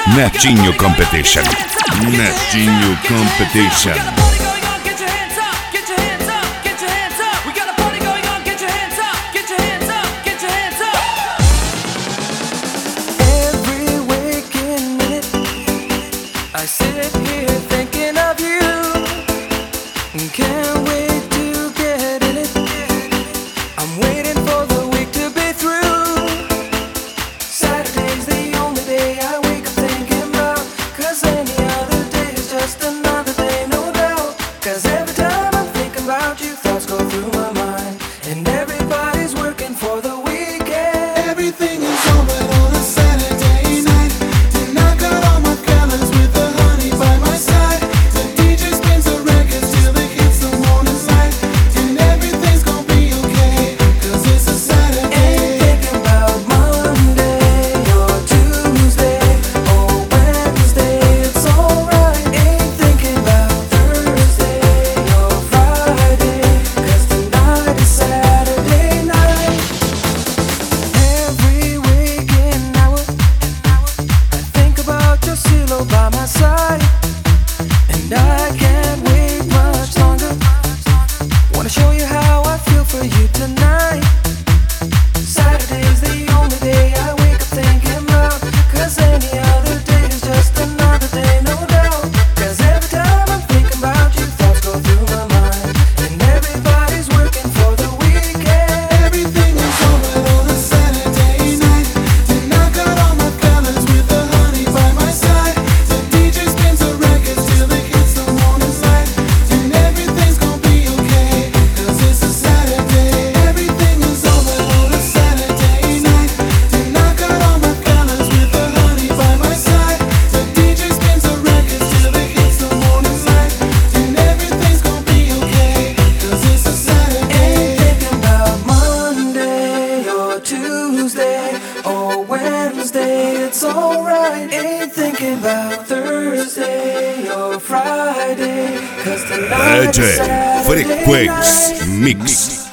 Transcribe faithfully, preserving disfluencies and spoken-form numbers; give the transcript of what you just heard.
Neptune Competition. Neptune Competition. I sit here thinking of you. Can't wait to get in it. I'm waiting for the week to be through. Saturday's the only day I wake up thinking about. Cause any other day is just another day, no doubt. Cause every time I'm thinking about you, thoughts go through my mind. And everybody's working for the weekend. Everything is over on a Saturday night. And I got all my colors with the honey by my side. The D J spins the records till it hits the morning light. And everything's gonna be okay, cause it's a Saturday. Ain't thinking about Monday or Tuesday or Wednesday, it's alright. Ain't thinking about Thursday or Friday, cause tonight is Saturday night. Every waking hour I think about your silhouette by my side. And I can't wait much longer. Wanna show you how I feel for you tonight. Saturday's the only day I wake up thinking about. Cause any other day is just another day, no doubt. Cause every time I'm thinking about you, thoughts go through my mind. And everybody's working for the weekend. Everything is over on a Saturday night. And I got all my colors with the honey by my side. The D J spins the records till it hits the morning light. And everything's gonna be okay, cause it's a Saturday. Everything is over on a Saturday night. And I got all my colors with the honey by my side. The D J spins the records till it hits the morning light. And everything's gonna be okay, cause it's a Saturday. Ain't thinking about Monday or Tuesday or Wednesday, it's alright. Ain't thinking about Thursday or Friday, cause tonight is D J Saturday Frequenz night. Mix.